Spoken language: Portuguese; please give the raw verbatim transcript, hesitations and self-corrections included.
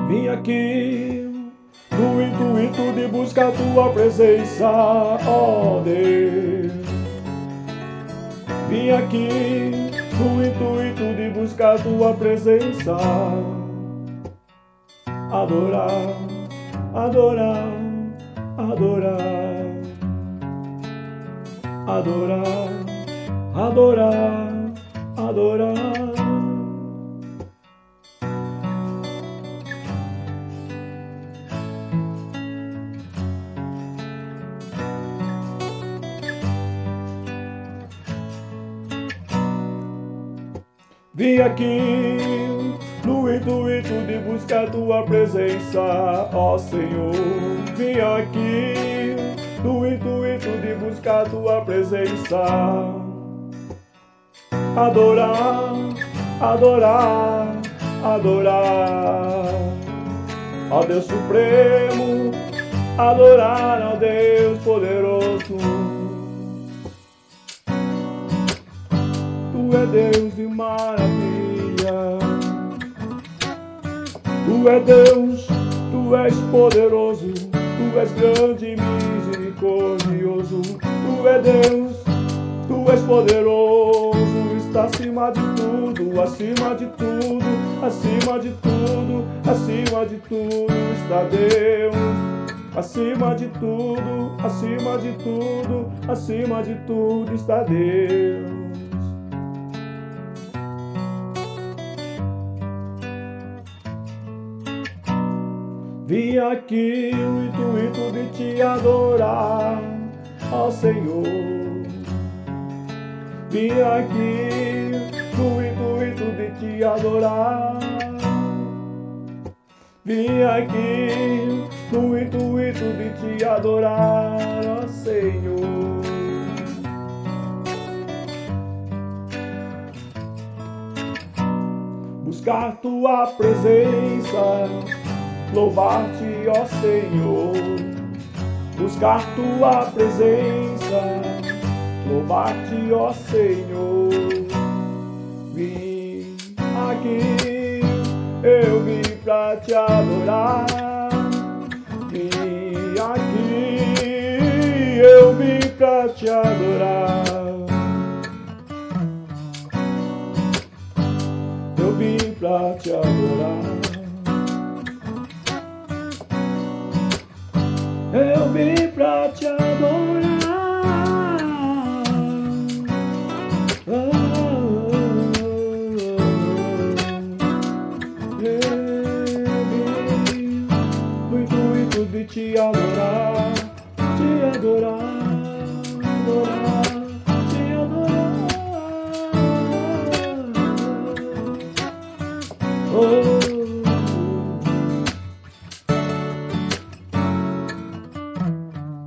Vim aqui no intuito de buscar tua presença, ó Deus. Vim aqui no intuito de buscar tua presença, adorar, adorar, adorar, adorar, adorar, adorar. Vim aqui no intuito de buscar tua presença, ó Senhor. Vim aqui no intuito de buscar tua presença, adorar, adorar, adorar, ó Deus Supremo, adorar, ó Deus Poderoso. Tu é Deus de maravilha, Tu é Deus, Tu és poderoso, Tu és grande e misericordioso. Tu é Deus, Tu és poderoso, está acima de tudo, acima de tudo, acima de tudo, acima de tudo está Deus. Acima de tudo, acima de tudo, acima de tudo está Deus. Vim aqui no intuito de te adorar, ó Senhor. Vim aqui no intuito de te adorar. Vim aqui no intuito de te adorar, ó Senhor. Buscar tua presença, louvar-te, ó Senhor. Buscar tua presença, louvar-te, ó Senhor. Vim aqui, eu vim pra te adorar. Vim aqui, eu vim pra te adorar. Eu vim pra te adorar. Eu vim pra te adorar. Oh, eu vim no intuito de te adorar, te adorar, adorar, te adorar. Oh,